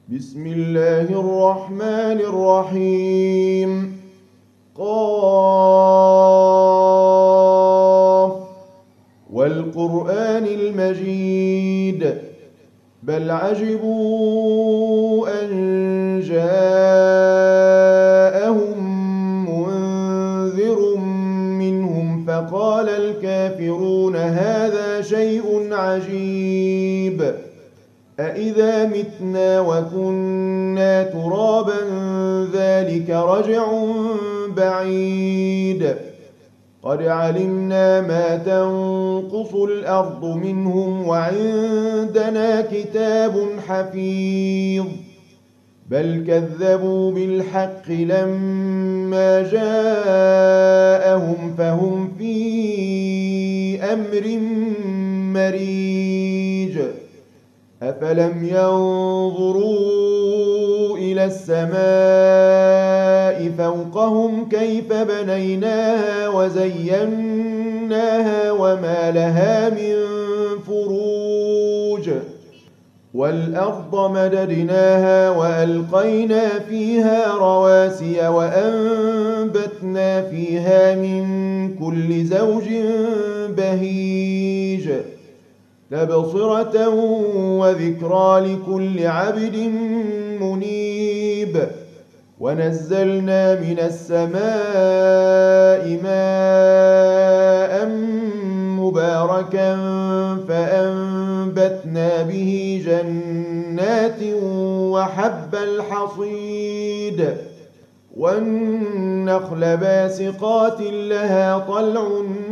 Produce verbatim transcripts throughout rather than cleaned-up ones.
بسم الله الرحمن الرحيم. قاف والقرآن المجيد بل عجبوا أن جاءهم منذر منهم فقال الكافرون هذا شيء عجيب أإذا متنا وكنا ترابا ذلك رجع بعيد قد علمنا ما تنقص الأرض منهم وعندنا كتاب حفيظ بل كذبوا بالحق لما جاءهم فهم في أمر مريج أفلم ينظروا إلى السماء فوقهم كيف بنيناها وزيناها وما لها من فروج والأرض مددناها وألقينا فيها رواسي وأنبتنا فيها من كل زوج بهيج تبصرة وذكرى لكل عبد منيب ونزلنا من السماء ماء مباركا فأنبتنا به جنات وحب الحصيد والنخل باسقات لها طلع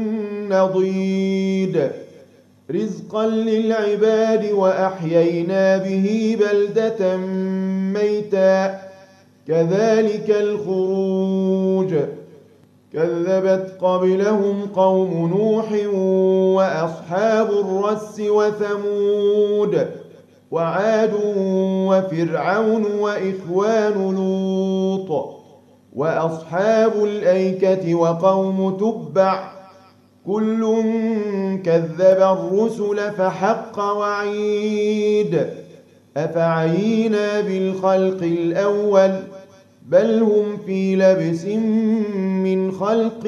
نضيد رزقا للعباد وأحيينا به بلدة ميتا كذلك الخروج كذبت قبلهم قوم نوح وأصحاب الرس وثمود وعاد وفرعون وإخوان لوط وأصحاب الأيكة وقوم تبع كل كذب الرسل فحق وعيد أفعينا بالخلق الأول بل هم في لبس من خلق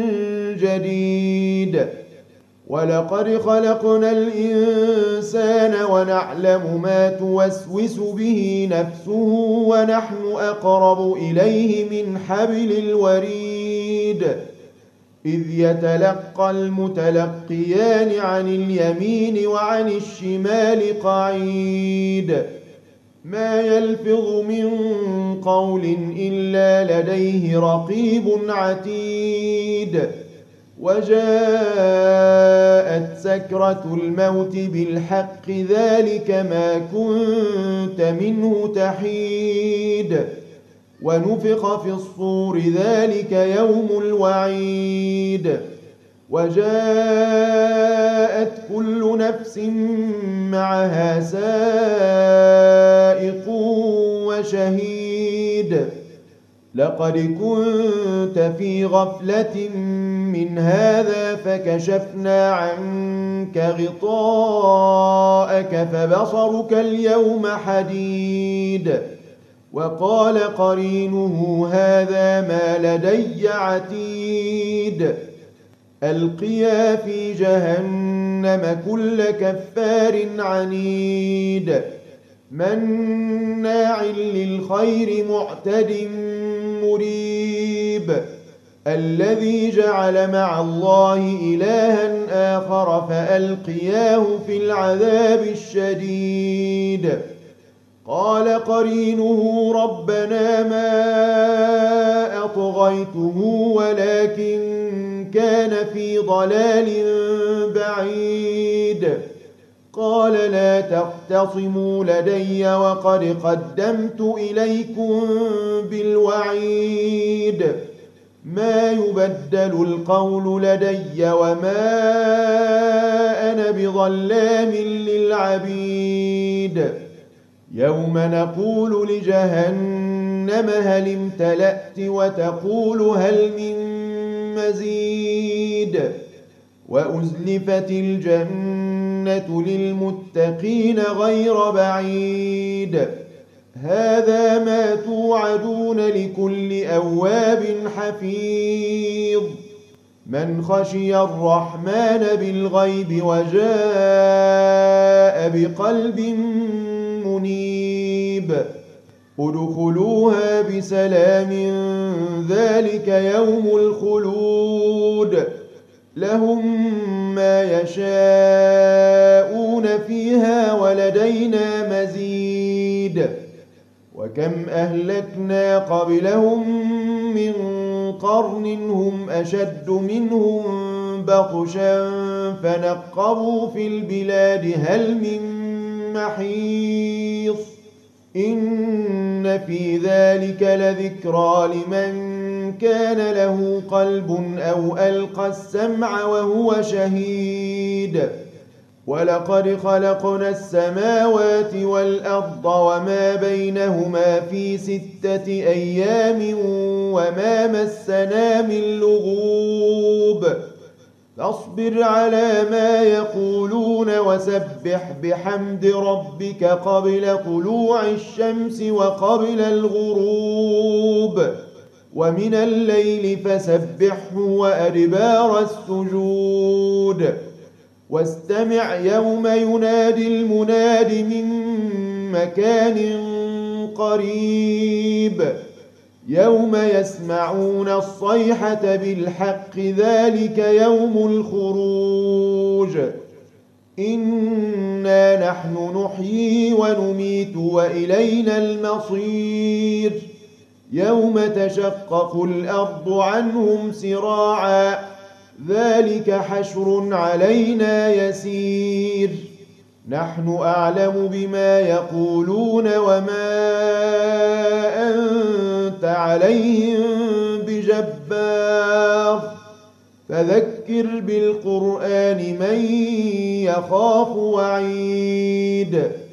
جديد ولقد خلقنا الإنسان ونعلم ما توسوس به نفسه ونحن أقرب إليه من حبل الوريد إذ يتلقى المتلقيان عن اليمين وعن الشمال قعيد ما يلفظ من قول إلا لديه رقيب عتيد وجاءت سكرة الموت بالحق ذلك ما كنت منه تحيد ونفخ في الصور ذلك يوم الوعيد وجاءت كل نفس معها سائق وشهيد لقد كنت في غفلة من هذا فكشفنا عنك غطاءك فبصرك اليوم حديد وقال قرينه هذا ما لدي عتيد ألقيا في جهنم كل كفار عنيد مناع للخير معتد مريب الذي جعل مع الله إلها آخر فألقياه في العذاب الشديد قال قرينه ربنا ما أطغيته ولكن كان في ضلال بعيد قال لا تختصموا لدي وقد قدمت إليكم بالوعيد ما يبدل القول لدي وما أنا بظلام للعبيد يوم نقول لجهنم هل امتلأت وتقول هل من مزيد وأزلفت الجنة للمتقين غير بعيد هذا ما توعدون لكل أواب حفيظ من خشي الرحمن بالغيب وجاء بقلب منيب ادخلوها بسلام ذلك يوم الخلود لهم ما يشاءون فيها ولدينا مزيد وكم أهلكنا قبلهم من قرن هم أشد منهم بطشا فنقبوا في البلاد هل من محيص إن في ذلك لذكرى لمن كان له قلب أو ألقى السمع وهو شهيد ولقد خلقنا السماوات والأرض وما بينهما في ستة أيام وما مسنا من لغوب فاصبر على ما يقولون وسبح بحمد ربك قبل طلوع الشمس وقبل الغروب ومن الليل فسبحه وأدبار السجود واستمع يوم ينادي المناد من مكان قريب يوم يسمعون الصيحة بالحق ذلك يوم الخروج إنا نحن نحيي ونميت وإلينا المصير يوم تشقق الأرض عنهم سراعا ذلك حشر علينا يسير نحن أعلم بما يقولون وما أنت عليهم بجبار فذكر بالقرآن من يخاف وعيد